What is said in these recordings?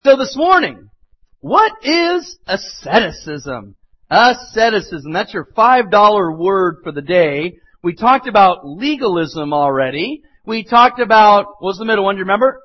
So this morning, what is asceticism? Asceticism, that's your $5 word for the day. We talked about legalism already. We talked about, what was the middle one, do you remember?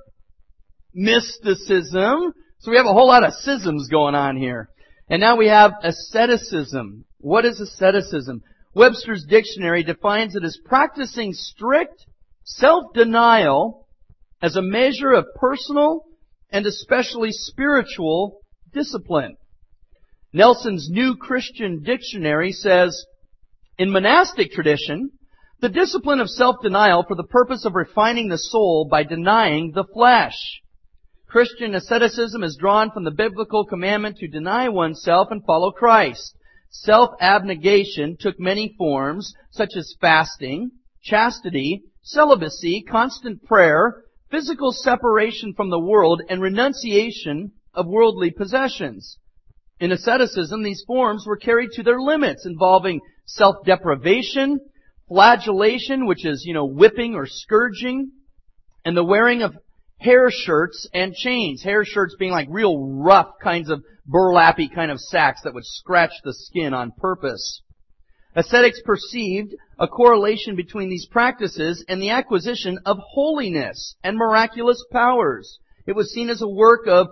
Mysticism. So we have a whole lot of schisms going on here. And now we have asceticism. What is asceticism? Webster's Dictionary defines it as practicing strict self-denial as a measure of personal and especially spiritual discipline. Nelson's New Christian Dictionary says, in monastic tradition, the discipline of self-denial for the purpose of refining the soul by denying the flesh. Christian asceticism is drawn from the biblical commandment to deny oneself and follow Christ. Self-abnegation took many forms, such as fasting, chastity, celibacy, constant prayer, physical separation from the world, and renunciation of worldly possessions. In asceticism, these forms were carried to their limits, involving self-deprivation, flagellation, which is, whipping or scourging, and the wearing of hair shirts and chains. Hair shirts being like real rough kinds of burlappy kind of sacks that would scratch the skin on purpose. Ascetics perceived a correlation between these practices and the acquisition of holiness and miraculous powers. It was seen as a work of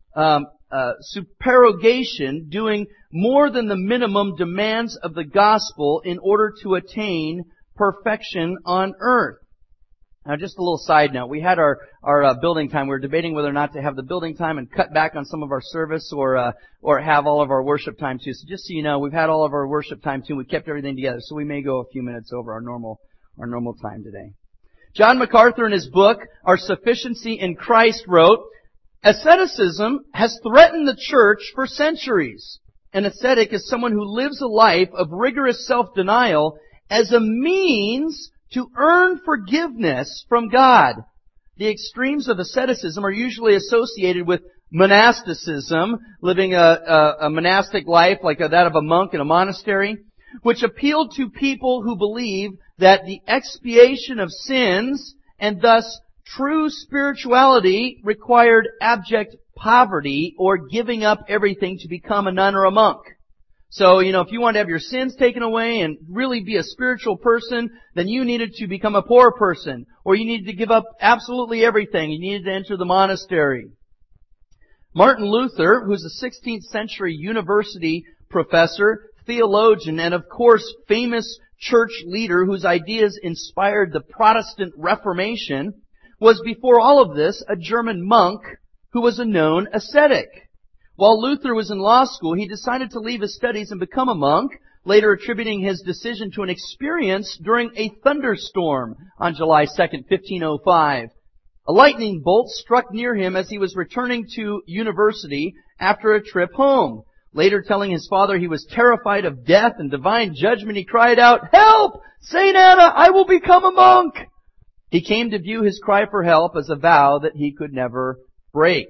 supererogation, doing more than the minimum demands of the gospel in order to attain perfection on earth. Now, just a little side note. We had our building time. We were debating whether or not to have the building time and cut back on some of our service or have all of our worship time too. So just so you know, we've had all of our worship time too. We kept everything together. So we may go a few minutes over our normal time today. John MacArthur in his book, Our Sufficiency in Christ, wrote, asceticism has threatened the church for centuries. An ascetic is someone who lives a life of rigorous self-denial as a means to earn forgiveness from God. The extremes of asceticism are usually associated with monasticism, living a monastic life like that of a monk in a monastery, which appealed to people who believe that the expiation of sins and thus true spirituality required abject poverty or giving up everything to become a nun or a monk. So, if you wanted to have your sins taken away and really be a spiritual person, then you needed to become a poor person. Or you needed to give up absolutely everything. You needed to enter the monastery. Martin Luther, who's a 16th century university professor, theologian, and of course famous church leader whose ideas inspired the Protestant Reformation, was before all of this a German monk who was a known ascetic. While Luther was in law school, he decided to leave his studies and become a monk, later attributing his decision to an experience during a thunderstorm on July 2nd, 1505. A lightning bolt struck near him as he was returning to university after a trip home. Later telling his father he was terrified of death and divine judgment, he cried out, "Help! St. Anna, I will become a monk!" He came to view his cry for help as a vow that he could never break.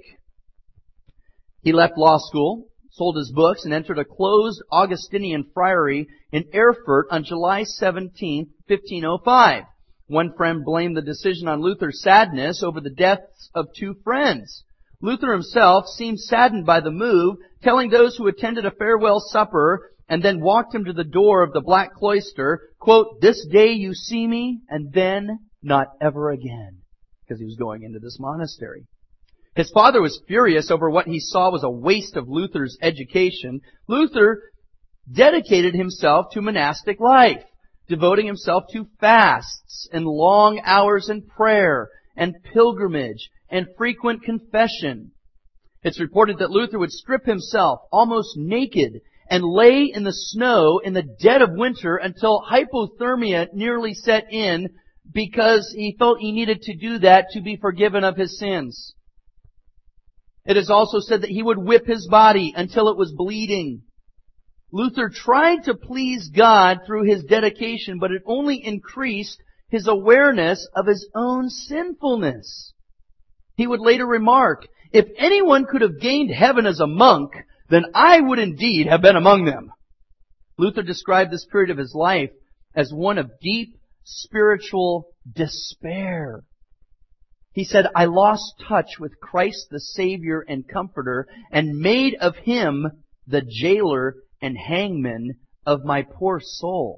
He left law school, sold his books, and entered a closed Augustinian friary in Erfurt on July 17, 1505. One friend blamed the decision on Luther's sadness over the deaths of two friends. Luther himself seemed saddened by the move, telling those who attended a farewell supper and then walked him to the door of the Black Cloister, quote, "This day you see me, and then not ever again," because he was going into this monastery. His father was furious over what he saw was a waste of Luther's education. Luther dedicated himself to monastic life, devoting himself to fasts and long hours in prayer and pilgrimage and frequent confession. It's reported that Luther would strip himself almost naked and lay in the snow in the dead of winter until hypothermia nearly set in because he felt he needed to do that to be forgiven of his sins. It is also said that he would whip his body until it was bleeding. Luther tried to please God through his dedication, but it only increased his awareness of his own sinfulness. He would later remark, "If anyone could have gained heaven as a monk, then I would indeed have been among them." Luther described this period of his life as one of deep spiritual despair. He said, I lost touch with Christ the Savior and Comforter and made of Him the jailer and hangman of my poor soul.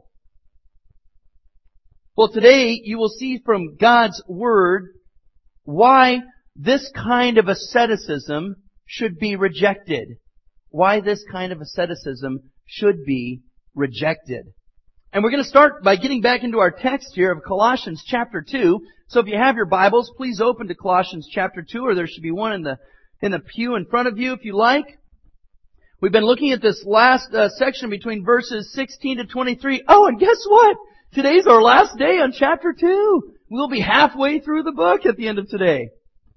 Well, today you will see from God's Word why this kind of asceticism should be rejected. Why this kind of asceticism should be rejected. And we're going to start by getting back into our text here of Colossians chapter 2. So if you have your Bibles, please open to Colossians chapter 2, or there should be one in the pew in front of you if you like. We've been looking at this last section between verses 16 to 23. Oh, and guess what? Today's our last day on chapter 2. We'll be halfway through the book at the end of today.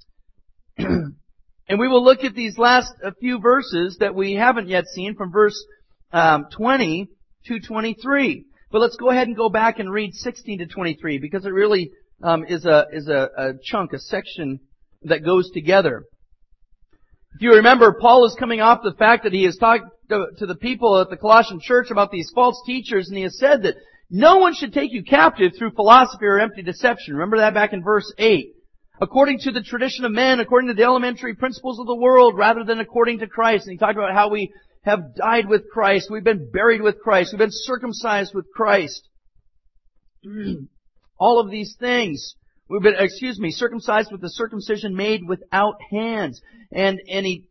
And we will look at these last few verses that we haven't yet seen from verse 20 to 23. But let's go ahead and go back and read 16 to 23 because it really is a chunk, a section that goes together. If you remember, Paul is coming off the fact that he has talked to the people at the Colossian church about these false teachers, and he has said that no one should take you captive through philosophy or empty deception. Remember that back in verse 8. According to the tradition of men, according to the elementary principles of the world, rather than according to Christ. And he talked about how we have died with Christ. We've been buried with Christ. We've been circumcised with Christ. All of these things. We've been, circumcised with the circumcision made without hands. And he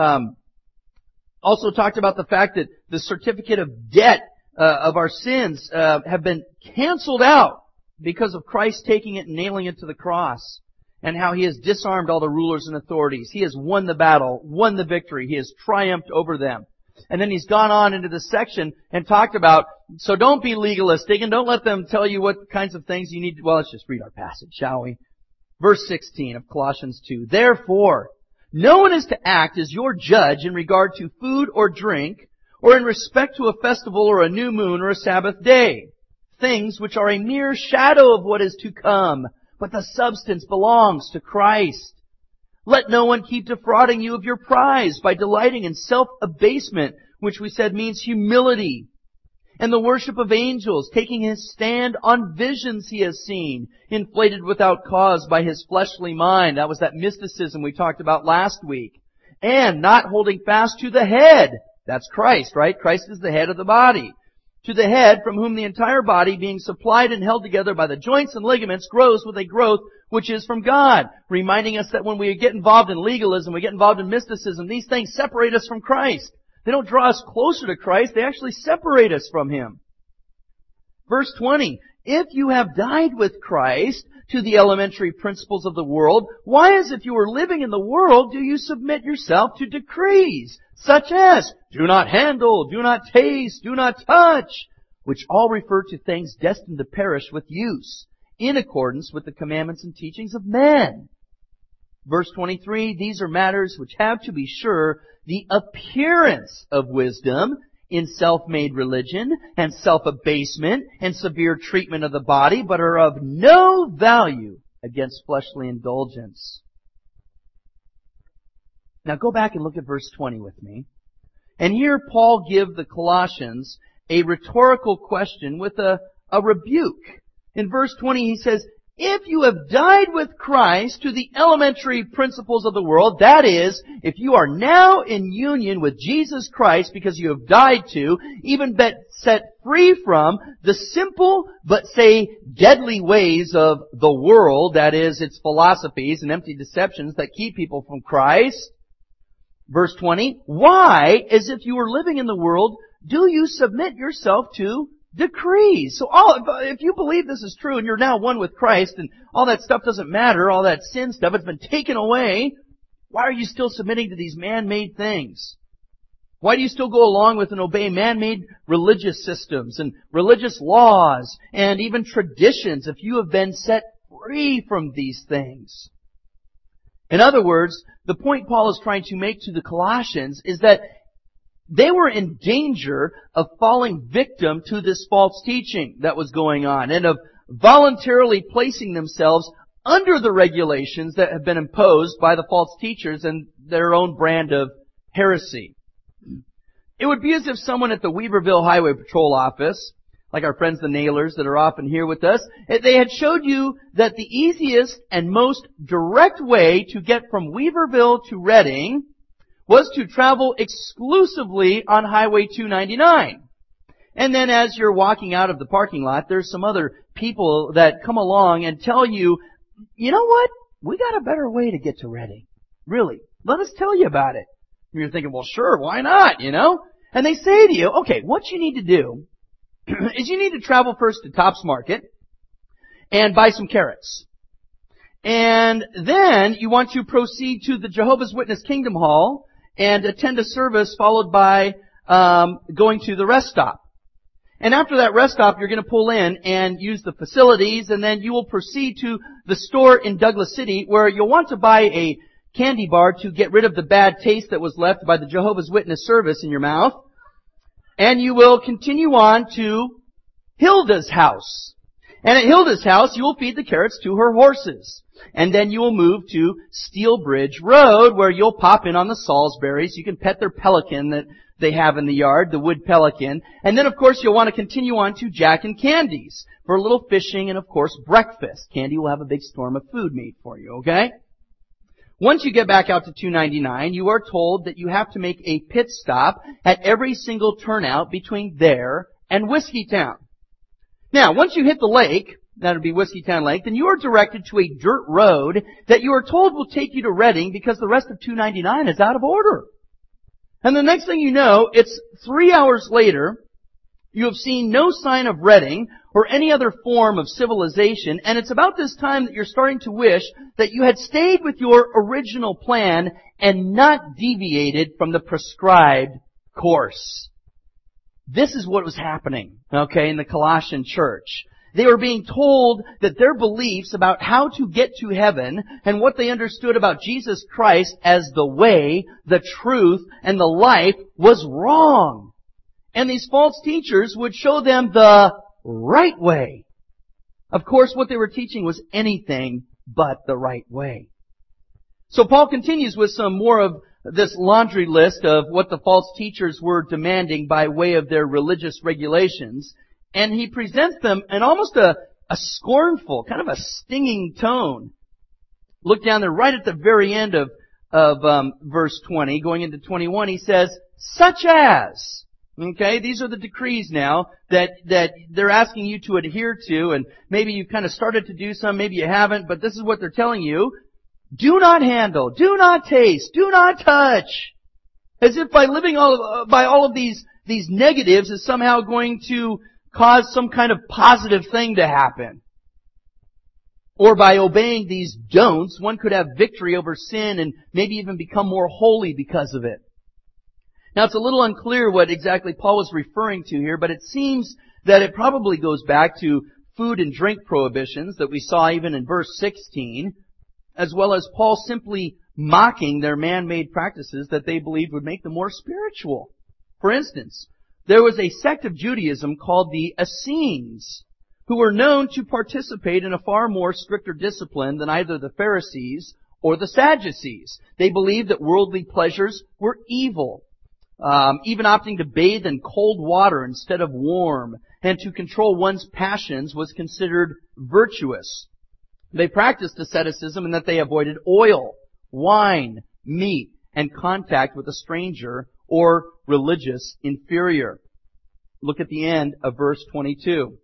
also talked about the fact that the certificate of debt of our sins have been canceled out because of Christ taking it and nailing it to the cross. And how He has disarmed all the rulers and authorities. He has won the battle, won the victory. He has triumphed over them. And then he's gone on into this section and talked about, so don't be legalistic and don't let them tell you what kinds of things you need to, well, let's just read our passage, shall we? Verse 16 of Colossians 2. Therefore, no one is to act as your judge in regard to food or drink, or in respect to a festival or a new moon or a Sabbath day. Things which are a mere shadow of what is to come, but the substance belongs to Christ. Let no one keep defrauding you of your prize by delighting in self-abasement, which we said means humility, and the worship of angels, taking his stand on visions he has seen, inflated without cause by his fleshly mind. That was that mysticism we talked about last week. And not holding fast to the head. That's Christ, right? Christ is the head of the body. To the head, from whom the entire body, being supplied and held together by the joints and ligaments, grows with a growth which is from God. Reminding us that when we get involved in legalism, we get involved in mysticism, these things separate us from Christ. They don't draw us closer to Christ, they actually separate us from Him. Verse 20, if you have died with Christ to the elementary principles of the world, why, as if you were living in the world, do you submit yourself to decrees, such as, do not handle, do not taste, do not touch, which all refer to things destined to perish with use, in accordance with the commandments and teachings of men. Verse 23, these are matters which have, to be sure, the appearance of wisdom in self-made religion and self-abasement and severe treatment of the body, but are of no value against fleshly indulgence. Now go back and look at verse 20 with me. And here Paul gives the Colossians a rhetorical question with a rebuke. In verse 20 he says, if you have died with Christ to the elementary principles of the world, that is, if you are now in union with Jesus Christ because you have died to, even set free from the simple but say deadly ways of the world, that is, its philosophies and empty deceptions that keep people from Christ. Verse 20, why, as if you were living in the world, do you submit yourself to decrees? So if you believe this is true and you're now one with Christ and all that stuff doesn't matter, all that sin stuff, it's been taken away, why are you still submitting to these man-made things? Why do you still go along with and obey man-made religious systems and religious laws and even traditions if you have been set free from these things? In other words, the point Paul is trying to make to the Colossians is that they were in danger of falling victim to this false teaching that was going on and of voluntarily placing themselves under the regulations that have been imposed by the false teachers and their own brand of heresy. It would be as if someone at the Weaverville Highway Patrol Office like our friends the Nailers that are often here with us, they had showed you that the easiest and most direct way to get from Weaverville to Redding was to travel exclusively on Highway 299. And then as you're walking out of the parking lot, there's some other people that come along and tell you, you know what? We got a better way to get to Redding. Really. Let us tell you about it. And you're thinking, well, sure, why not, And they say to you, okay, what you need to do is you need to travel first to Tops Market and buy some carrots. And then you want to proceed to the Jehovah's Witness Kingdom Hall and attend a service followed by going to the rest stop. And after that rest stop, you're going to pull in and use the facilities, and then you will proceed to the store in Douglas City where you'll want to buy a candy bar to get rid of the bad taste that was left by the Jehovah's Witness service in your mouth. And you will continue on to Hilda's house. And at Hilda's house, you will feed the carrots to her horses. And then you will move to Steel Bridge Road where you'll pop in on the Salisburys. You can pet their pelican that they have in the yard, the wood pelican. And then, of course, you'll want to continue on to Jack and Candy's for a little fishing and, of course, breakfast. Candy will have a big storm of food made for you, okay? Once you get back out to 299, you are told that you have to make a pit stop at every single turnout between there and Whiskeytown. Now, once you hit the lake, that would be Whiskeytown Lake, then you are directed to a dirt road that you are told will take you to Redding because the rest of 299 is out of order. And the next thing you know, it's 3 hours later, you have seen no sign of Redding or any other form of civilization, and it's about this time that you're starting to wish that you had stayed with your original plan and not deviated from the prescribed course. This is what was happening, in the Colossian church. They were being told that their beliefs about how to get to heaven and what they understood about Jesus Christ as the way, the truth, and the life was wrong. And these false teachers would show them the right way. Of course, what they were teaching was anything but the right way. So Paul continues with some more of this laundry list of what the false teachers were demanding by way of their religious regulations. And he presents them in almost a scornful, kind of a stinging tone. Look down there right at the very end of verse 20, going into 21, he says, such as. Okay, these are the decrees now that they're asking you to adhere to, and maybe you've kind of started to do some, maybe you haven't, but this is what they're telling you. Do not handle, do not taste, do not touch. As if by living by all of these negatives is somehow going to cause some kind of positive thing to happen. Or by obeying these don'ts, one could have victory over sin and maybe even become more holy because of it. Now, it's a little unclear what exactly Paul was referring to here, but it seems that it probably goes back to food and drink prohibitions that we saw even in verse 16, as well as Paul simply mocking their man-made practices that they believed would make them more spiritual. For instance, there was a sect of Judaism called the Essenes, who were known to participate in a far more stricter discipline than either the Pharisees or the Sadducees. They believed that worldly pleasures were evil. Even opting to bathe in cold water instead of warm, and to control one's passions was considered virtuous. They practiced asceticism in that they avoided oil, wine, meat, and contact with a stranger or religious inferior. Look at the end of verse 22.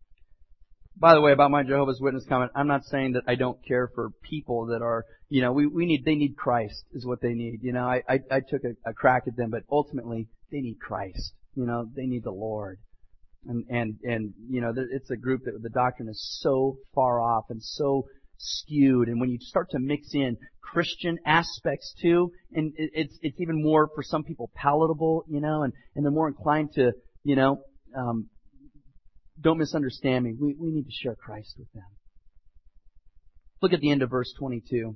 By the way, about my Jehovah's Witness comment, I'm not saying that I don't care for people that are, they need Christ is what they need. I took a crack at them, but ultimately they need Christ. They need the Lord. And it's a group that the doctrine is so far off and so skewed. And when you start to mix in Christian aspects too, and it's even more for some people palatable, and they're more inclined to, don't misunderstand me. We need to share Christ with them. Look at the end of verse 22.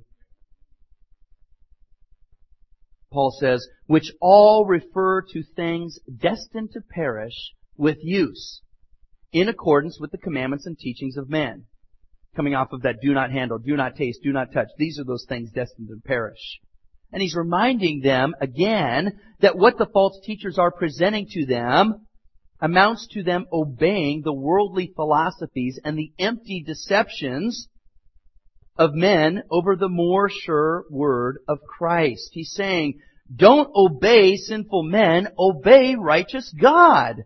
Paul says, which all refer to things destined to perish with use, in accordance with the commandments and teachings of men. Coming off of that, do not handle, do not taste, do not touch. These are those things destined to perish. And he's reminding them again that what the false teachers are presenting to them amounts to them obeying the worldly philosophies and the empty deceptions of men over the more sure word of Christ. He's saying, don't obey sinful men, obey righteous God.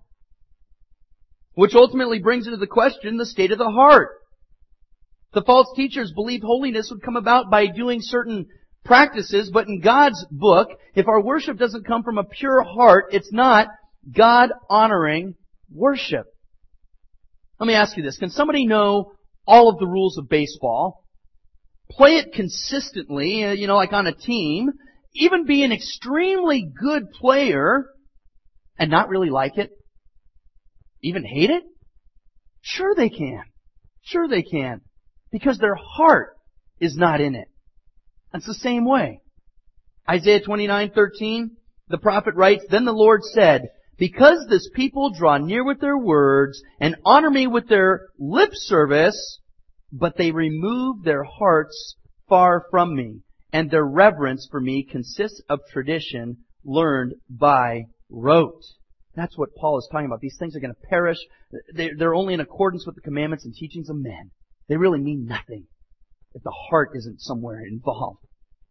Which ultimately brings into the question the state of the heart. The false teachers believed holiness would come about by doing certain practices, but in God's book, if our worship doesn't come from a pure heart, it's not God-honoring worship. Let me ask you this. Can somebody know all of the rules of baseball, play it consistently, like on a team, even be an extremely good player, and not really like it? Even hate it? Sure they can. Sure they can. Because their heart is not in it. That's the same way. Isaiah 29:13, the prophet writes, Then the Lord said, Because this people draw near with their words and honor me with their lip service, but they remove their hearts far from me, and their reverence for me consists of tradition learned by rote. That's what Paul is talking about. These things are going to perish. They're only in accordance with the commandments and teachings of men. They really mean nothing if the heart isn't somewhere involved.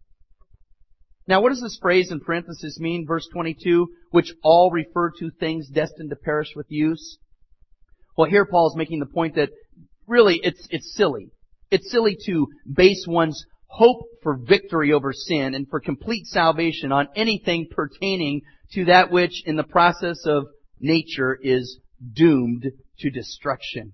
Now, what does this phrase in parenthesis mean? Verse 22, which all refer to things destined to perish with use. Well, here Paul is making the point that really it's silly. It's silly to base one's hope for victory over sin and for complete salvation on anything pertaining to that which in the process of nature is doomed to destruction.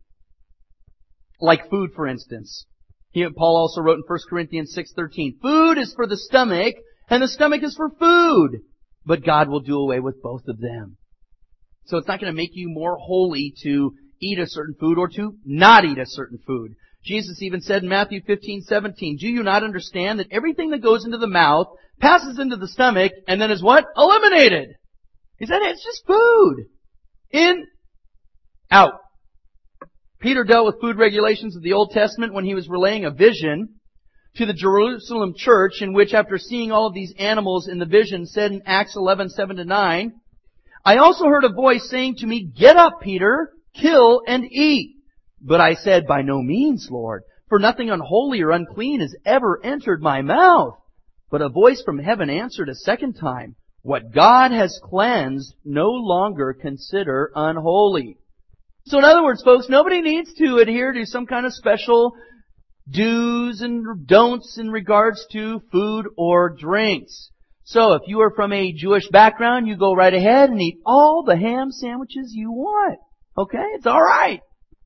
Like food, for instance. Paul also wrote in 1 Corinthians 6:13, Food is for the stomach, and the stomach is for food, but God will do away with both of them. So it's not going to make you more holy to eat a certain food or to not eat a certain food. Jesus even said in Matthew 15:17, Do you not understand that everything that goes into the mouth passes into the stomach and then is what? Eliminated. He said it's just food. In, out. Peter dealt with food regulations of the Old Testament when he was relaying a vision to the Jerusalem church, in which after seeing all of these animals in the vision said in Acts 11:7-9, I also heard a voice saying to me, Get up, Peter, kill and eat. But I said, By no means, Lord, for nothing unholy or unclean has ever entered my mouth. But a voice from heaven answered a second time, What God has cleansed, no longer consider unholy. So in other words, folks, nobody needs to adhere to some kind of special do's and don'ts in regards to food or drinks. So if you are from a Jewish background, you go right ahead and eat all the ham sandwiches you want. Okay? It's alright.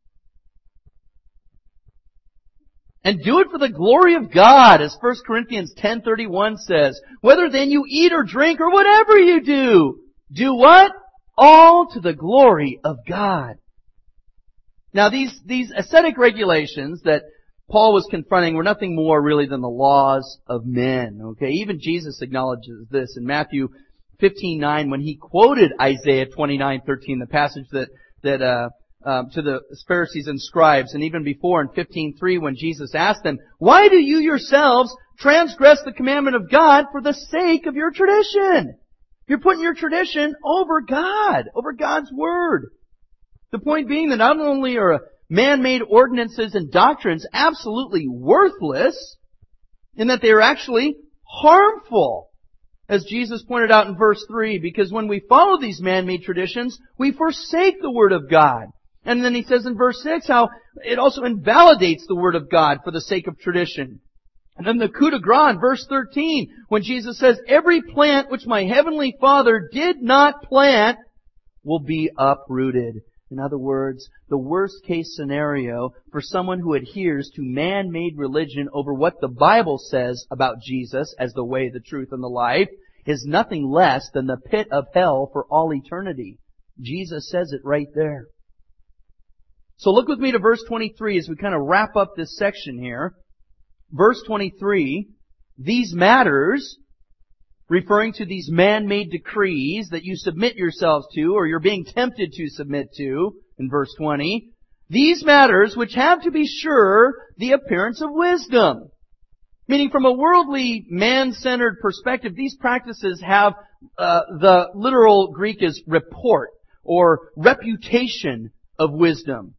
And do it for the glory of God, as 1 Corinthians 10:31 says. Whether then you eat or drink or whatever you do what? All to the glory of God. Now these ascetic regulations that Paul was confronting were nothing more really than the laws of men. Okay, even Jesus acknowledges this in Matthew 15:9 when he quoted Isaiah 29:13, the passage that to the Pharisees and scribes, and even before in 15:3 when Jesus asked them, Why do you yourselves transgress the commandment of God for the sake of your tradition? You're putting your tradition over God, over God's Word. The point being that not only are man-made ordinances and doctrines absolutely worthless, in that they are actually harmful, as Jesus pointed out in verse 3, because when we follow these man-made traditions, we forsake the Word of God. And then he says in verse 6 how it also invalidates the Word of God for the sake of tradition. And then the coup de grace in verse 13, when Jesus says, Every plant which my heavenly Father did not plant will be uprooted. In other words, the worst case scenario for someone who adheres to man-made religion over what the Bible says about Jesus as the way, the truth, and the life is nothing less than the pit of hell for all eternity. Jesus says it right there. So look with me to verse 23 as we kind of wrap up this section here. Verse 23, these matters, referring to these man-made decrees that you submit yourselves to, or you're being tempted to submit to, in verse 20, these matters which have to be sure the appearance of wisdom. Meaning from a worldly, man-centered perspective, these practices have, the literal Greek is report, or reputation of wisdom.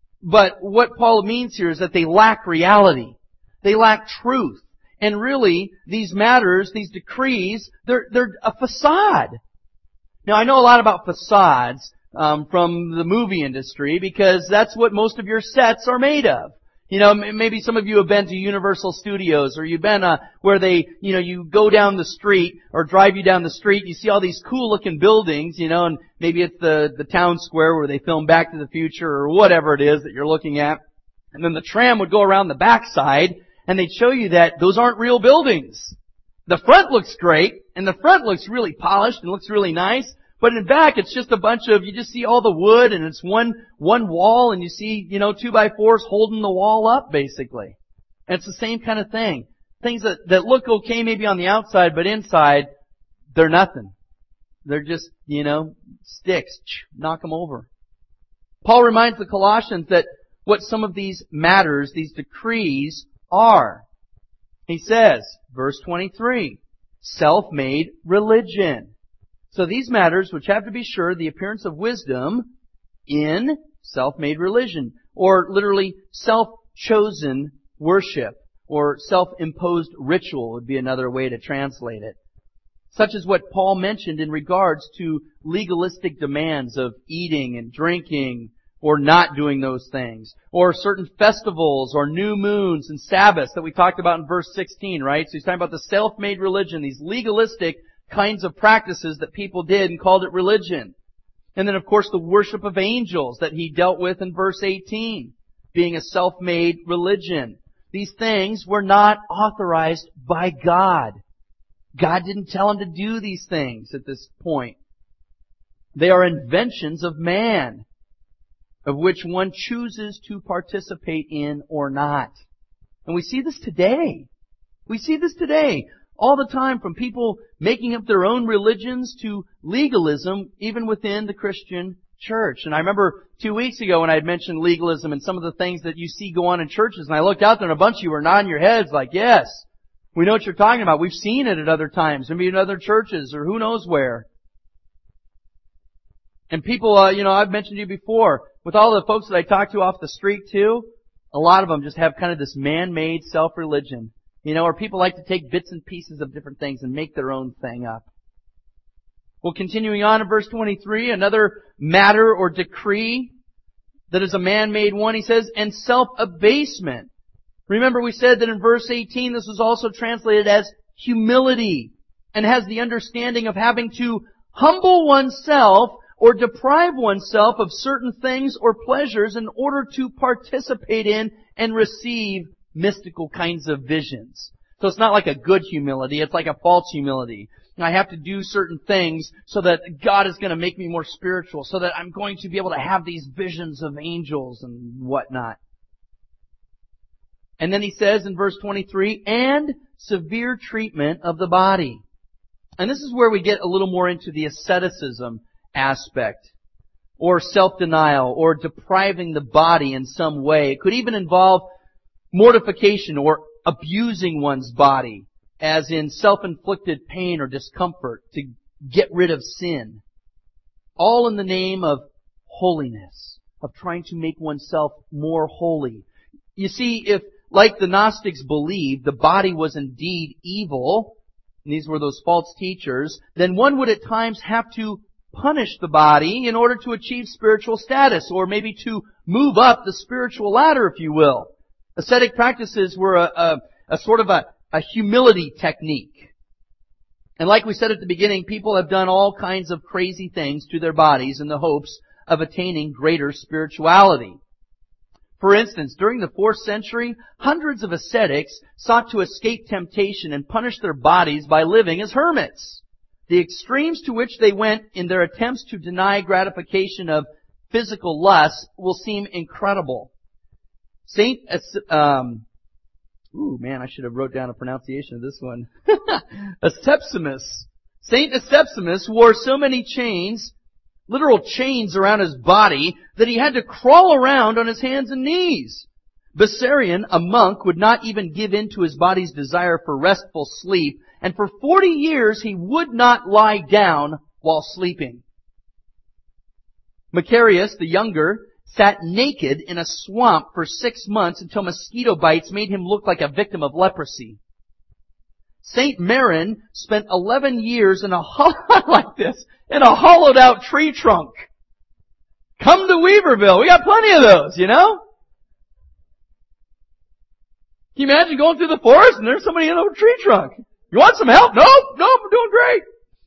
But what Paul means here is that they lack reality. They lack truth. And really, these matters, these decrees, they're a facade. Now, I know a lot about facades from the movie industry because that's what most of your sets are made of. You know, maybe some of you have been to Universal Studios, or you've been where they, you know, you go down the street or drive you down the street, you see all these cool looking buildings, you know, and maybe it's the town square where they film Back to the Future or whatever it is that you're looking at. And then the tram would go around the backside and they'd show you that those aren't real buildings. The front looks great, and the front looks really polished and looks really nice, but in back it's just a bunch of, you just see all the wood and it's one wall and you see, you know, 2x4s holding the wall up basically. And it's the same kind of thing. Things that look okay maybe on the outside, but inside, they're nothing. They're just, you know, sticks. Knock them over. Paul reminds the Colossians that what some of these matters, these decrees, are. He says, verse 23, self-made religion. So these matters, which have to be sure the appearance of wisdom in self-made religion, or literally self-chosen worship, or self-imposed ritual would be another way to translate it. Such as what Paul mentioned in regards to legalistic demands of eating and drinking, or not doing those things, or certain festivals, or new moons and Sabbaths that we talked about in verse 16, right? So he's talking about the self-made religion, these legalistic kinds of practices that people did and called it religion. And then, of course, the worship of angels that he dealt with in verse 18, being a self-made religion. These things were not authorized by God. God didn't tell him to do these things at this point. They are inventions of man, of which one chooses to participate in or not. And we see this today. We see this today all the time, from people making up their own religions to legalism, even within the Christian church. And I remember 2 weeks ago when I had mentioned legalism and some of the things that you see go on in churches, and I looked out there and a bunch of you were nodding your heads like, yes, we know what you're talking about. We've seen it at other times, maybe in other churches or who knows where. And people, you know, I've mentioned to you before, with all the folks that I talk to off the street too, a lot of them just have kind of this man-made self-religion. You know, or people like to take bits and pieces of different things and make their own thing up. Well, continuing on in verse 23, another matter or decree that is a man-made one, he says, and self-abasement. Remember we said that in verse 18 this was also translated as humility, and has the understanding of having to humble oneself or deprive oneself of certain things or pleasures in order to participate in and receive mystical kinds of visions. So it's not like a good humility, it's like a false humility. And I have to do certain things so that God is going to make me more spiritual, so that I'm going to be able to have these visions of angels and whatnot. And then he says in verse 23, and severe treatment of the body. And this is where we get a little more into the asceticism aspect, or self-denial, or depriving the body in some way. It could even involve mortification or abusing one's body, as in self-inflicted pain or discomfort to get rid of sin. All in the name of holiness, of trying to make oneself more holy. You see, if, like the Gnostics believed, the body was indeed evil, and these were those false teachers, then one would at times have to punish the body in order to achieve spiritual status, or maybe to move up the spiritual ladder, if you will. Ascetic practices were a sort of a humility technique. And like we said at the beginning, people have done all kinds of crazy things to their bodies in the hopes of attaining greater spirituality. For instance, during the 4th century, hundreds of ascetics sought to escape temptation and punish their bodies by living as hermits. The extremes to which they went in their attempts to deny gratification of physical lust will seem incredible. I should have wrote down a pronunciation of this one. Ascepsimus. Saint Ascepsimus wore so many chains, literal chains around his body, that he had to crawl around on his hands and knees. Bessarion, a monk, would not even give in to his body's desire for restful sleep, and for 40 years he would not lie down while sleeping. Macarius, the younger, sat naked in a swamp for 6 months until mosquito bites made him look like a victim of leprosy. Saint Marin spent 11 years in a hollowed out tree trunk. Come to Weaverville. We got plenty of those, you know? Can you imagine going through the forest and there's somebody in a tree trunk? You want some help? Nope, I'm doing great.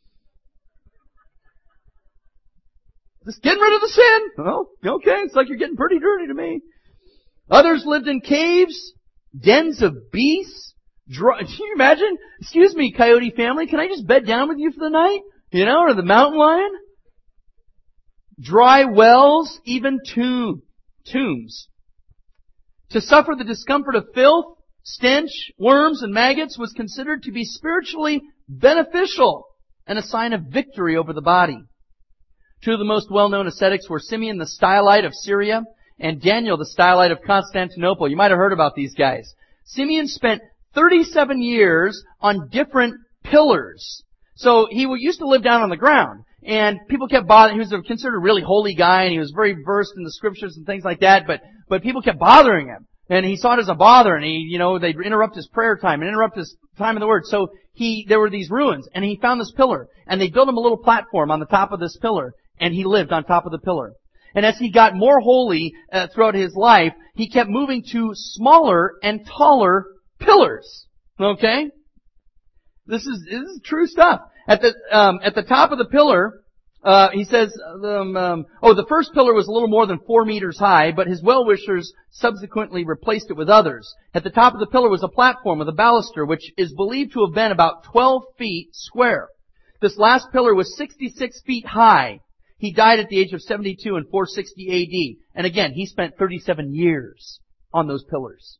Just getting rid of the sin. Well, okay, it's like you're getting pretty dirty to me. Others lived in caves, dens of beasts. Can you imagine? Excuse me, coyote family, can I just bed down with you for the night? You know, or the mountain lion? Dry wells, even tombs. To suffer the discomfort of filth, stench, worms, and maggots was considered to be spiritually beneficial and a sign of victory over the body. Two of the most well-known ascetics were Simeon the Stylite of Syria and Daniel the Stylite of Constantinople. You might have heard about these guys. Simeon spent 37 years on different pillars. So he used to live down on the ground. And people kept bothering. He was considered a really holy guy, and he was very versed in the scriptures and things like that. But people kept bothering him, and he saw it as a bother. And they'd interrupt his prayer time and interrupt his time in the Word. So there were these ruins, and he found this pillar, and they built him a little platform on the top of this pillar, and he lived on top of the pillar. And as he got more holy throughout his life, he kept moving to smaller and taller pillars. Okay, this is true stuff. At the top of the pillar, he says, the first pillar was a little more than 4 meters high, but his well-wishers subsequently replaced it with others. At the top of the pillar was a platform with a baluster, which is believed to have been about 12 feet square. This last pillar was 66 feet high. He died at the age of 72 in 460 AD. And again, he spent 37 years on those pillars.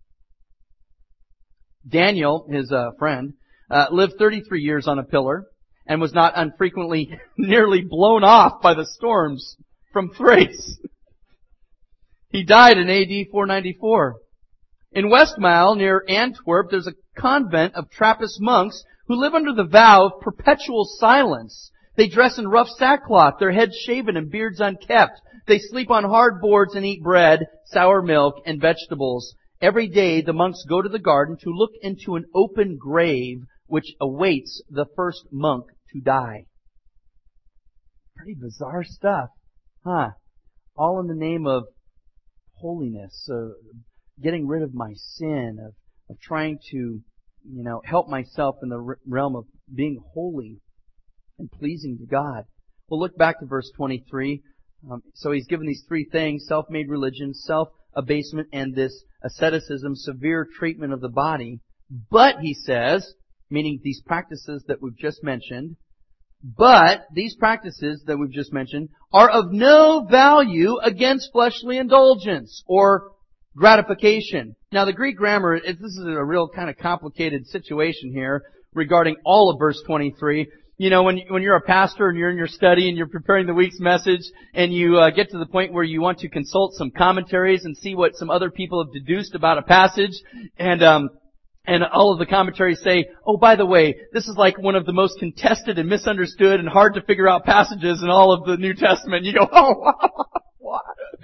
Daniel, his friend, lived 33 years on a pillar and was not unfrequently nearly blown off by the storms from Thrace. He died in AD 494. In Westmalle, near Antwerp, there's a convent of Trappist monks who live under the vow of perpetual silence. They dress in rough sackcloth, their heads shaven and beards unkept. They sleep on hard boards and eat bread, sour milk, and vegetables. Every day the monks go to the garden to look into an open grave which awaits the first monk to die. Pretty bizarre stuff, huh? All in the name of holiness, getting rid of my sin, of trying to, help myself in the realm of being holy and pleasing to God. We'll look back to verse 23. So he's given these three things: self-made religion, self-abasement, and this asceticism, severe treatment of the body. But, he says, meaning these practices that we've just mentioned, but these practices that we've just mentioned are of no value against fleshly indulgence or gratification. Now, the Greek grammar, this is a real kind of complicated situation here regarding all of verse 23. When you're a pastor and you're in your study and you're preparing the week's message and you get to the point where you want to consult some commentaries and see what some other people have deduced about a passage, and all of the commentaries say, oh, by the way, this is like one of the most contested and misunderstood and hard to figure out passages in all of the New Testament. You go, oh, what?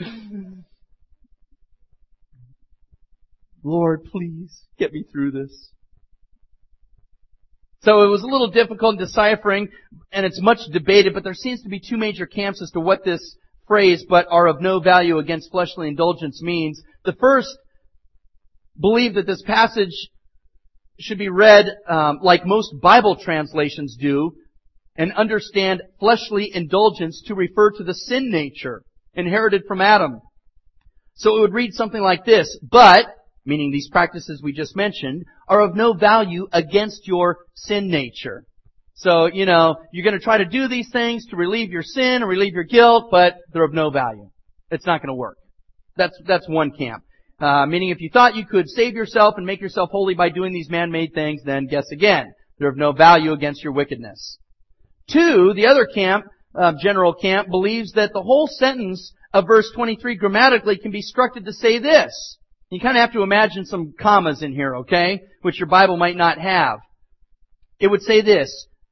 Lord, please get me through this. So it was a little difficult in deciphering, and it's much debated, but there seems to be two major camps as to what this phrase, but are of no value against fleshly indulgence, means. The first believe that this passage should be read like most Bible translations do, and understand fleshly indulgence to refer to the sin nature inherited from Adam. So it would read something like this: but, meaning these practices we just mentioned, are of no value against your sin nature. So, you're going to try to do these things to relieve your sin or relieve your guilt, but they're of no value. It's not going to work. That's one camp. Meaning if you thought you could save yourself and make yourself holy by doing these man-made things, then guess again. They're of no value against your wickedness. Two, the other camp, general camp, believes that the whole sentence of verse 23 grammatically can be structured to say this. You kind of have to imagine some commas in here, okay? Which your Bible might not have. It would say this: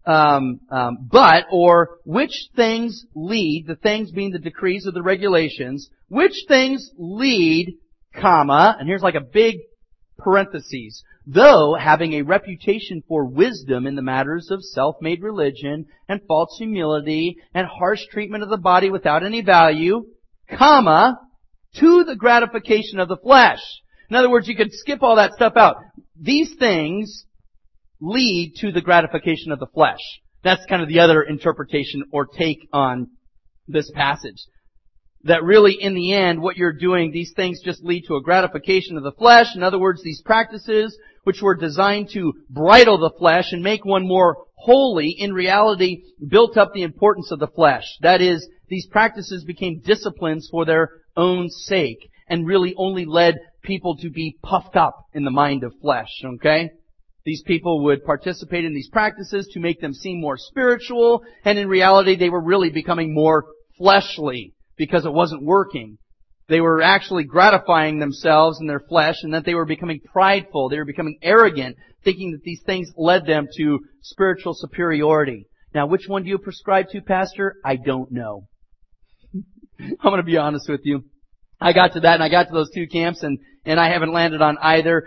or which things lead, the things being the decrees or the regulations, which things lead, comma, and here's like a big parentheses, though having a reputation for wisdom in the matters of self-made religion and false humility and harsh treatment of the body without any value, comma, to the gratification of the flesh. In other words, you could skip all that stuff out. These things lead to the gratification of the flesh. That's kind of the other interpretation or take on this passage. That really, in the end, what you're doing, these things just lead to a gratification of the flesh. In other words, these practices, which were designed to bridle the flesh and make one more holy, in reality built up the importance of the flesh. That is, these practices became disciplines for their own sake and really only led people to be puffed up in the mind of flesh, okay? These people would participate in these practices to make them seem more spiritual, and in reality they were really becoming more fleshly because it wasn't working. They were actually gratifying themselves in their flesh, and that they were becoming prideful. They were becoming arrogant, thinking that these things led them to spiritual superiority. Now, which one do you prescribe to, Pastor? I don't know. I'm going to be honest with you. I got to that, and I got to those two camps, and I haven't landed on either.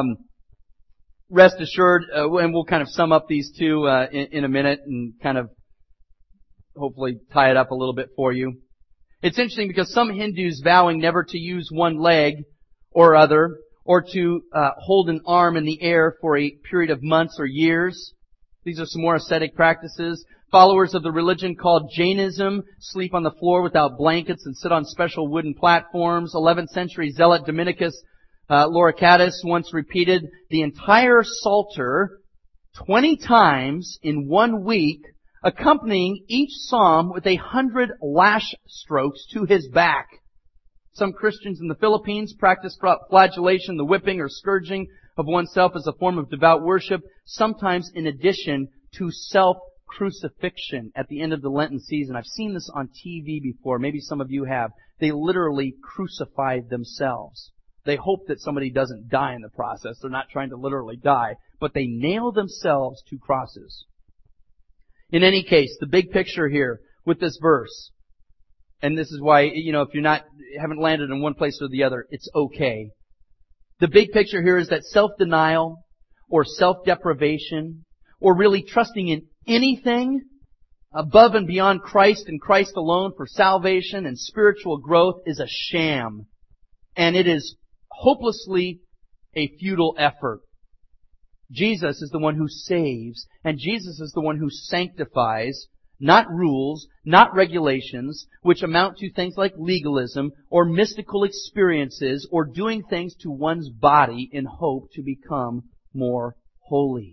Rest assured, and we'll kind of sum up these two in a minute and kind of hopefully tie it up a little bit for you. It's interesting because some Hindus vowing never to use one leg or other, or to hold an arm in the air for a period of months or years. These are some more ascetic practices. Followers of the religion called Jainism sleep on the floor without blankets and sit on special wooden platforms. 11th century zealot Dominicus Loricatus once repeated the entire Psalter 20 times in 1 week, accompanying each psalm with 100 lash strokes to his back. Some Christians in the Philippines practice flagellation, the whipping or scourging of oneself as a form of devout worship, sometimes in addition to self-crucifixion at the end of the Lenten season. I've seen this on TV before. Maybe some of you have. They literally crucify themselves. They hope that somebody doesn't die in the process. They're not trying to literally die, but they nail themselves to crosses. In any case, the big picture here with this verse, and this is why, if you're haven't landed in one place or the other, it's okay. The big picture here is that self-denial or self-deprivation or really trusting in anything above and beyond Christ and Christ alone for salvation and spiritual growth is a sham. And it is hopelessly a futile effort. Jesus is the one who saves, and Jesus is the one who sanctifies, not rules, not regulations, which amount to things like legalism or mystical experiences or doing things to one's body in hope to become more holy.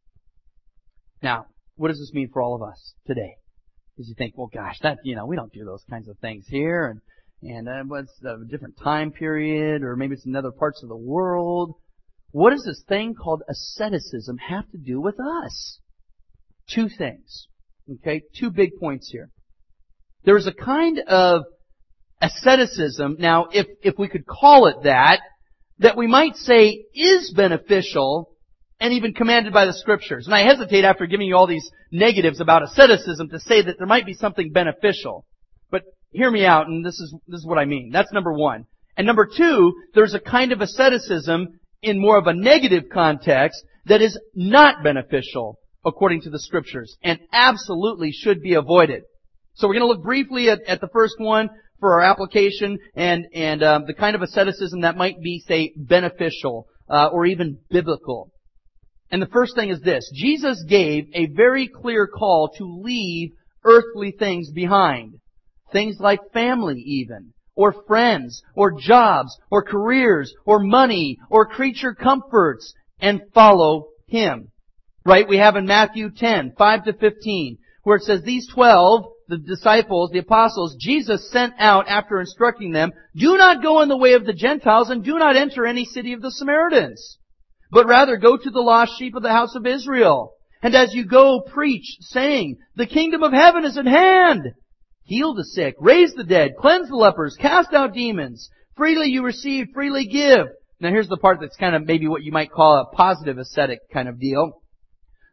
Now, what does this mean for all of us today? Because you think, well, gosh, we don't do those kinds of things here, and what's a different time period, or maybe it's in other parts of the world. What does this thing called asceticism have to do with us? Two things. Okay? Two big points here. There is a kind of asceticism, now if we could call it that we might say is beneficial and even commanded by the Scriptures. And I hesitate after giving you all these negatives about asceticism to say that there might be something beneficial. But hear me out, and this is what I mean. That's number one. And number two, there's a kind of asceticism in more of a negative context that is not beneficial according to the Scriptures and absolutely should be avoided. So we're going to look briefly at the first one for our application and the kind of asceticism that might be, say, beneficial or even biblical. And the first thing is this. Jesus gave a very clear call to leave earthly things behind. Things like family even, or friends, or jobs, or careers, or money, or creature comforts, and follow Him. Right? We have in Matthew 10, 5-15, where it says, these 12, the disciples, the apostles, Jesus sent out after instructing them, do not go in the way of the Gentiles, and do not enter any city of the Samaritans, but rather go to the lost sheep of the house of Israel. And as you go, preach, saying, the kingdom of heaven is at hand. Heal the sick, raise the dead, cleanse the lepers, cast out demons. Freely you receive, freely give. Now here's the part that's kind of maybe what you might call a positive ascetic kind of deal.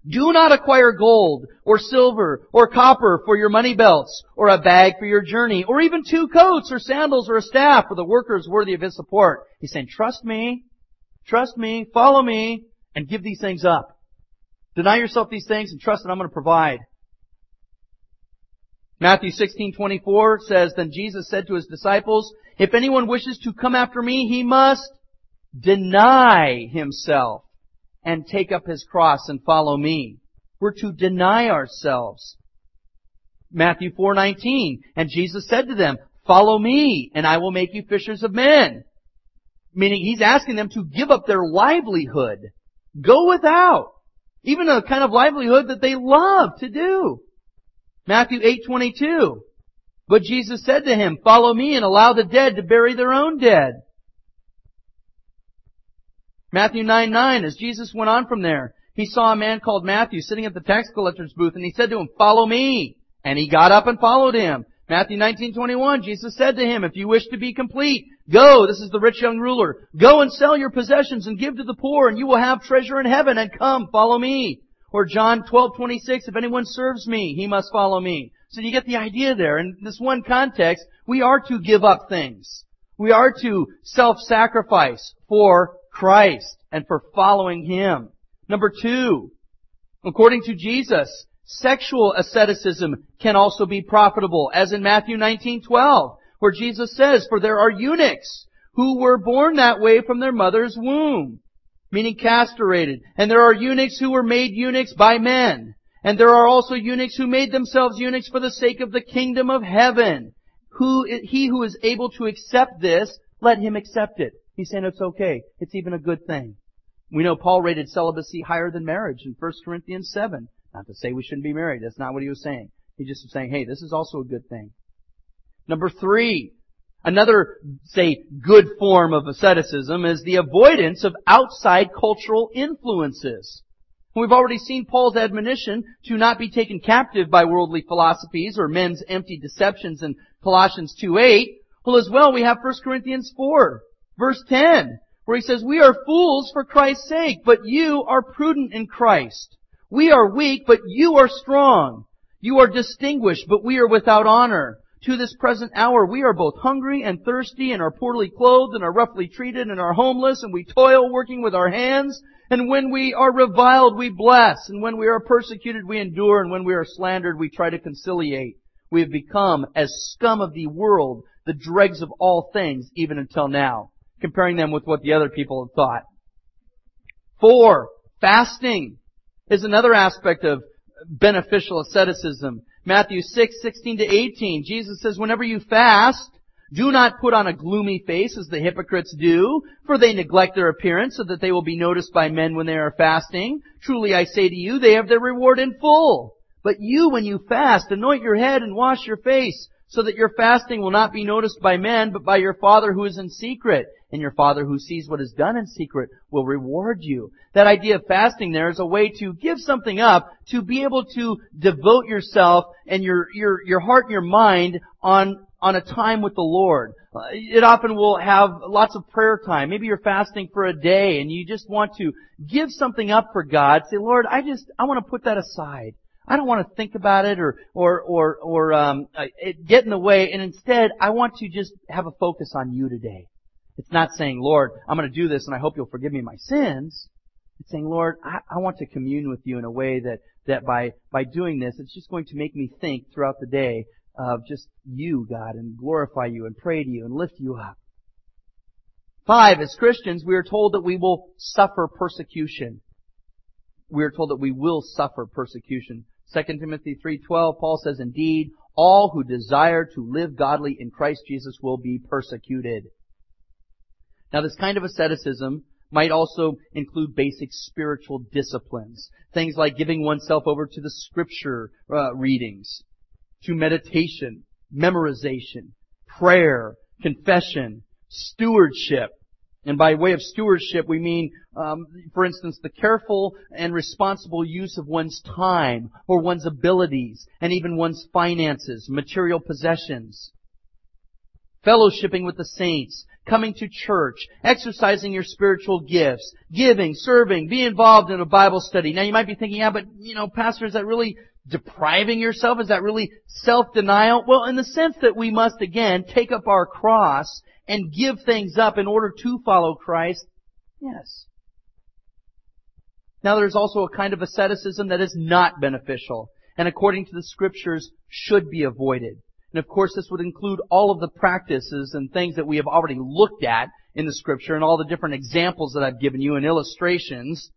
Do not acquire gold or silver or copper for your money belts, or a bag for your journey, or even 2 coats or sandals or a staff for the worker is worthy of his support. He's saying, trust me, follow me, and give these things up. Deny yourself these things and trust that I'm going to provide. Matthew 16:24 says, Then Jesus said to His disciples, If anyone wishes to come after me, he must deny himself and take up his cross and follow me. We're to deny ourselves. Matthew 4:19, And Jesus said to them, Follow me, and I will make you fishers of men. Meaning He's asking them to give up their livelihood. Go without. Even a kind of livelihood that they love to do. Matthew 8:22, But Jesus said to him, Follow me and allow the dead to bury their own dead. Matthew 9:9, as Jesus went on from there, He saw a man called Matthew sitting at the tax collector's booth, and He said to him, Follow me. And he got up and followed Him. Matthew 19:21, Jesus said to him, If you wish to be complete, go, this is the rich young ruler, go and sell your possessions and give to the poor, and you will have treasure in heaven, and come, follow me. Or John 12:26, If anyone serves me, he must follow me. So you get the idea there. In this one context, we are to give up things. We are to self-sacrifice for Christ and for following Him. Number 2, according to Jesus, sexual asceticism can also be profitable, as in Matthew 19:12, where Jesus says, For there are eunuchs who were born that way from their mother's womb, meaning castrated. And there are eunuchs who were made eunuchs by men. And there are also eunuchs who made themselves eunuchs for the sake of the kingdom of heaven. He who is able to accept this, let him accept it. He's saying it's okay. It's even a good thing. We know Paul rated celibacy higher than marriage in 1 Corinthians 7. Not to say we shouldn't be married. That's not what he was saying. He just was saying, hey, this is also a good thing. Number 3, another, say, good form of asceticism is the avoidance of outside cultural influences. We've already seen Paul's admonition to not be taken captive by worldly philosophies or men's empty deceptions in Colossians 2:8. Well, as well, we have 1 Corinthians 4, verse 10, where he says, We are fools for Christ's sake, but you are prudent in Christ. We are weak, but you are strong. You are distinguished, but we are without honor. To this present hour we are both hungry and thirsty, and are poorly clothed, and are roughly treated, and are homeless, and we toil working with our hands. And when we are reviled, we bless. And when we are persecuted, we endure. And when we are slandered, we try to conciliate. We have become as scum of the world, the dregs of all things, even until now. Comparing them with what the other people have thought. 4, fasting is another aspect of beneficial asceticism. Matthew 6:16-18, Jesus says, Whenever you fast, do not put on a gloomy face as the hypocrites do, for they neglect their appearance so that they will be noticed by men when they are fasting. Truly I say to you, they have their reward in full. But you, when you fast, anoint your head and wash your face, so that your fasting will not be noticed by men, but by your Father who is in secret. And your Father who sees what is done in secret will reward you. That idea of fasting there is a way to give something up, to be able to devote yourself and your heart and your mind on a time with the Lord. It often will have lots of prayer time. Maybe you're fasting for a day and you just want to give something up for God. Say, Lord, I want to put that aside. I don't want to think about it or get in the way. And instead, I want to just have a focus on you today. It's not saying, Lord, I'm going to do this and I hope you'll forgive me my sins. It's saying, Lord, I want to commune with you in a way that by doing this, it's just going to make me think throughout the day of just you, God, and glorify you and pray to you and lift you up. 5, as Christians, we are told that we will suffer persecution. We are told that we will suffer persecution. 2 Timothy 3:12, Paul says, Indeed, all who desire to live godly in Christ Jesus will be persecuted. Now, this kind of asceticism might also include basic spiritual disciplines. Things like giving oneself over to the scripture readings, to meditation, memorization, prayer, confession, stewardship. And by way of stewardship, we mean, for instance, the careful and responsible use of one's time or one's abilities and even one's finances, material possessions. Fellowshipping with the saints, coming to church, exercising your spiritual gifts, giving, serving, be involved in a Bible study. Now you might be thinking, yeah, but, Pastor, is that really depriving yourself? Is that really self-denial? Well, in the sense that we must, again, take up our cross and give things up in order to follow Christ, yes. Now there's also a kind of asceticism that is not beneficial, and according to the Scriptures, should be avoided. And of course, this would include all of the practices and things that we have already looked at in the Scripture and all the different examples that I've given you and illustrations.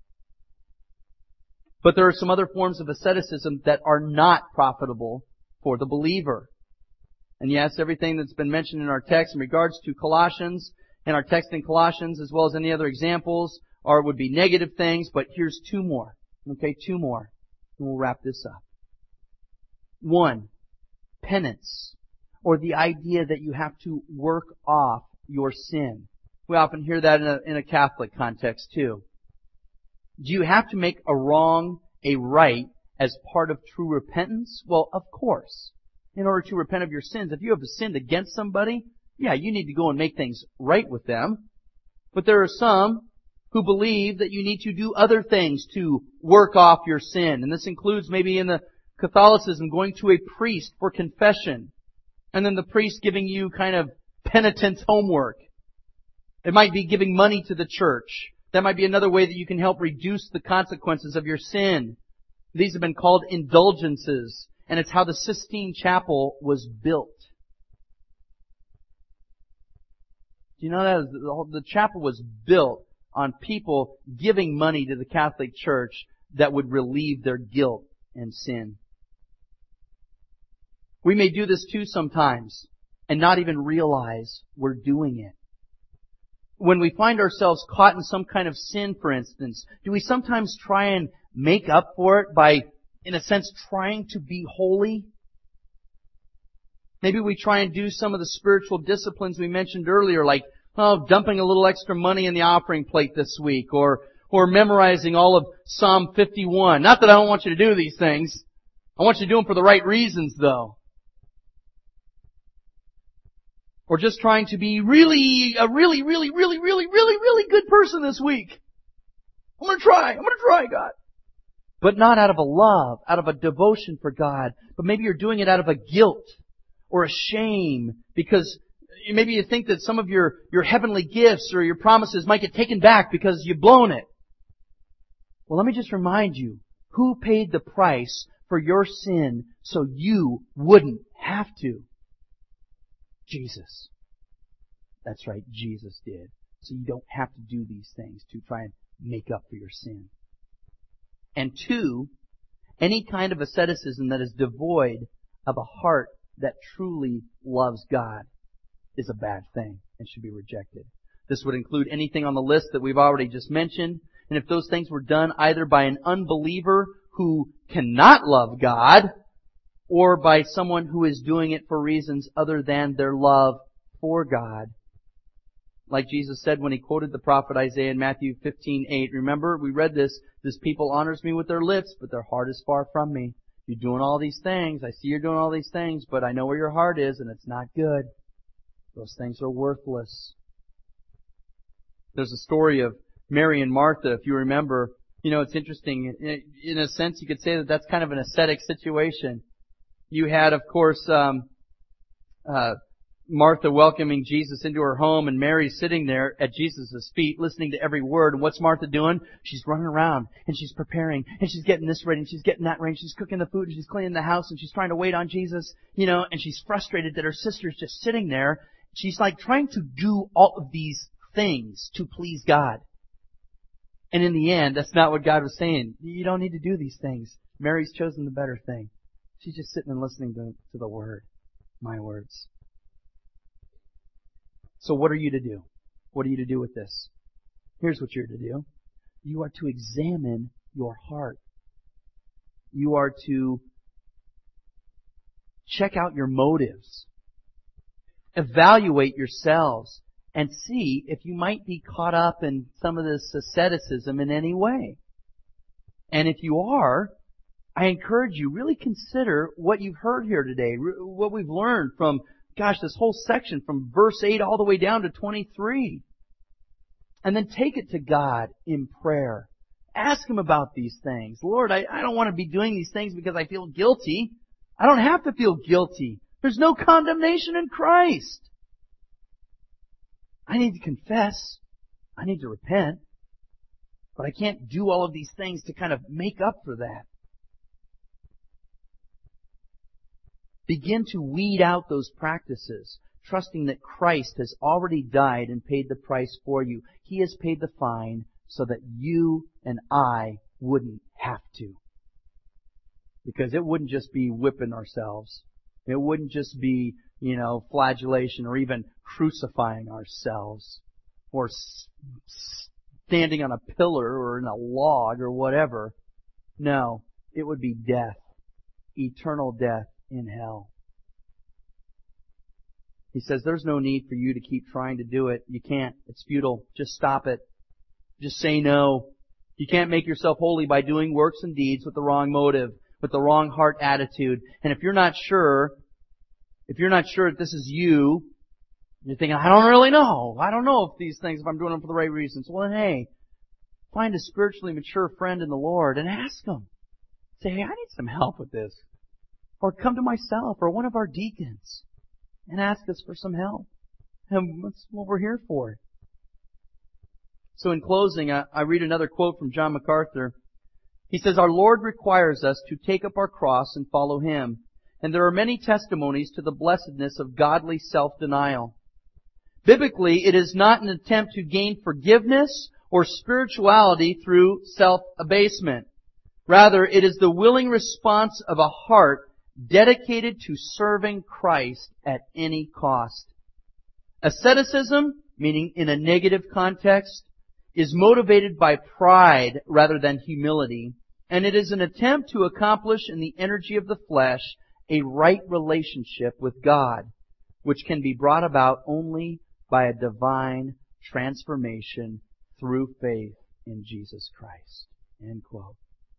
But there are some other forms of asceticism that are not profitable for the believer. And yes, everything that's been mentioned in our text in regards to Colossians, and our text in Colossians, as well as any other examples, would be negative things, but here's two more. Okay, two more. And we'll wrap this up. One, penance, or the idea that you have to work off your sin. We often hear that in a Catholic context too. Do you have to make a wrong a right as part of true repentance? Well, of course. In order to repent of your sins, if you have sinned against somebody, yeah, you need to go and make things right with them. But there are some who believe that you need to do other things to work off your sin. And this includes maybe in the Catholicism going to a priest for confession. And then the priest giving you kind of penitence homework. It might be giving money to the church. That might be another way that you can help reduce the consequences of your sin. These have been called indulgences. And it's how the Sistine Chapel was built. Do you know that the chapel was built on people giving money to the Catholic Church that would relieve their guilt and sin? We may do this too sometimes and not even realize we're doing it. When we find ourselves caught in some kind of sin, for instance, do we sometimes try and make up for it by, in a sense, trying to be holy? Maybe we try and do some of the spiritual disciplines we mentioned earlier, like dumping a little extra money in the offering plate this week, or memorizing all of Psalm 51. Not that I don't want you to do these things. I want you to do them for the right reasons, though. Or just trying to be a really good person this week. I'm going to try, God. But not out of a love, out of a devotion for God. But maybe you're doing it out of a guilt or a shame, because maybe you think that some of your heavenly gifts or your promises might get taken back because you've blown it. Well, let me just remind you, who paid the price for your sin so you wouldn't have to? Jesus. That's right, Jesus did. So you don't have to do these things to try and make up for your sin. And two, any kind of asceticism that is devoid of a heart that truly loves God is a bad thing and should be rejected. This would include anything on the list that we've already just mentioned. And if those things were done either by an unbeliever who cannot love God, or by someone who is doing it for reasons other than their love for God. Like Jesus said when He quoted the prophet Isaiah in Matthew 15:8. Remember, we read this. This people honors me with their lips, but their heart is far from me. You're doing all these things. I see you're doing all these things, but I know where your heart is, and it's not good. Those things are worthless. There's a story of Mary and Martha, if you remember. It's interesting. In a sense, you could say that that's kind of an ascetic situation. You had, of course, Martha welcoming Jesus into her home, and Mary sitting there at Jesus' feet listening to every word. And what's Martha doing? She's running around, and she's preparing, and she's getting this ready, and she's getting that ready, and she's cooking the food, and she's cleaning the house, and she's trying to wait on Jesus, and she's frustrated that her sister's just sitting there. She's like trying to do all of these things to please God. And in the end, that's not what God was saying. You don't need to do these things. Mary's chosen the better thing. She's just sitting and listening to the Word. My words. So what are you to do? What are you to do with this? Here's what you're to do. You are to examine your heart. You are to check out your motives. Evaluate yourselves and see if you might be caught up in some of this asceticism in any way. And if you are, I encourage you, really consider what you've heard here today, what we've learned from this whole section from verse 8 all the way down to 23. And then take it to God in prayer. Ask Him about these things. Lord, I don't want to be doing these things because I feel guilty. I don't have to feel guilty. There's no condemnation in Christ. I need to confess. I need to repent. But I can't do all of these things to kind of make up for that. Begin to weed out those practices, trusting that Christ has already died and paid the price for you. He has paid the fine so that you and I wouldn't have to. Because it wouldn't just be whipping ourselves. It wouldn't just be, flagellation or even crucifying ourselves or standing on a pillar or in a log or whatever. No, it would be death, eternal death in hell. He says there's no need for you to keep trying to do it. You can't. It's futile. Just stop it. Just say no. You can't make yourself holy by doing works and deeds with the wrong motive, with the wrong heart attitude. And if you're not sure that this is you, you're thinking, I don't really know. I don't know if I'm doing them for the right reasons. Well, then, hey, find a spiritually mature friend in the Lord and ask them. Say, hey, I need some help with this. Or come to myself or one of our deacons and ask us for some help. And that's what we're here for. So in closing, I read another quote from John MacArthur. He says, our Lord requires us to take up our cross and follow Him. And there are many testimonies to the blessedness of godly self-denial. Biblically, it is not an attempt to gain forgiveness or spirituality through self-abasement. Rather, it is the willing response of a heart dedicated to serving Christ at any cost. Asceticism, meaning in a negative context, is motivated by pride rather than humility, and it is an attempt to accomplish in the energy of the flesh a right relationship with God, which can be brought about only by a divine transformation through faith in Jesus Christ. End quote.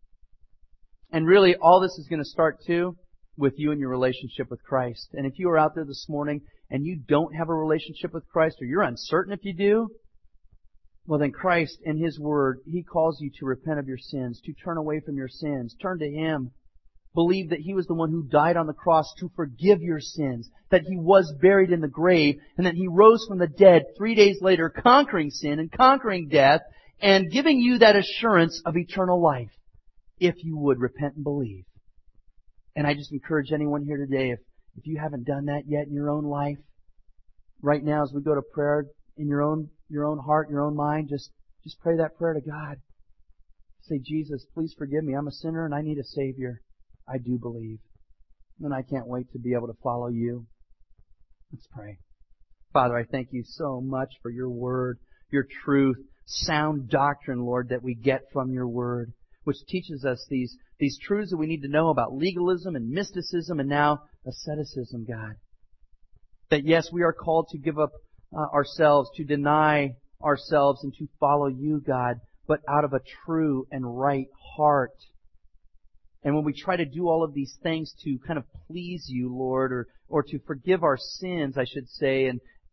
And really, all this is going to start too with you and your relationship with Christ. And if you are out there this morning and you don't have a relationship with Christ, or you're uncertain if you do, well then Christ in His Word, He calls you to repent of your sins, to turn away from your sins, turn to Him. Believe that He was the one who died on the cross to forgive your sins, that He was buried in the grave, and that He rose from the dead 3 days later, conquering sin and conquering death, and giving you that assurance of eternal life, if you would repent and believe. And I just encourage anyone here today, if you haven't done that yet in your own life, right now as we go to prayer, in your own heart, your own mind, just pray that prayer to God. Say, Jesus, please forgive me. I'm a sinner and I need a Savior. I do believe. And I can't wait to be able to follow You. Let's pray. Father, I thank You so much for Your Word, Your truth, sound doctrine, Lord, that we get from Your Word, which teaches us these truths that we need to know about legalism and mysticism and now asceticism, God. That yes, we are called to give up ourselves, to deny ourselves and to follow You, God, but out of a true and right heart. And when we try to do all of these things to kind of please You, Lord, or to forgive our sins, I should say,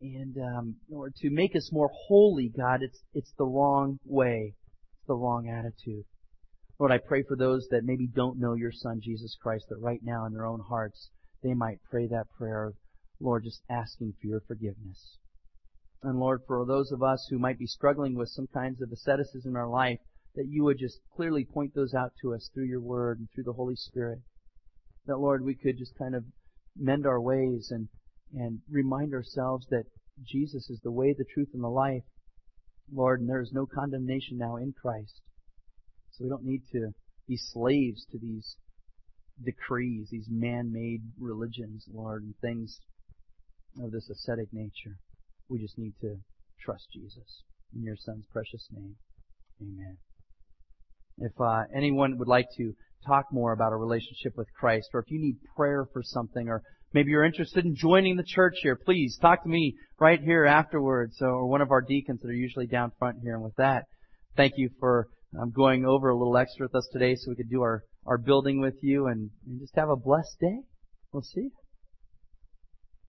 or to make us more holy, God, it's the wrong way. It's the wrong attitude. Lord, I pray for those that maybe don't know Your Son, Jesus Christ, that right now in their own hearts, they might pray that prayer, Lord, just asking for Your forgiveness. And Lord, for those of us who might be struggling with some kinds of asceticism in our life, that You would just clearly point those out to us through Your Word and through the Holy Spirit. That, Lord, we could just kind of mend our ways and remind ourselves that Jesus is the way, the truth, and the life. Lord, and there is no condemnation now in Christ. So we don't need to be slaves to these decrees, these man-made religions, Lord, and things of this ascetic nature. We just need to trust Jesus. In Your Son's precious name, amen. If anyone would like to talk more about a relationship with Christ, or if you need prayer for something, or maybe you're interested in joining the church here, please talk to me right here afterwards, or one of our deacons that are usually down front here. And with that, thank you for going over a little extra with us today so we could do our building with you, and just have a blessed day. We'll see you.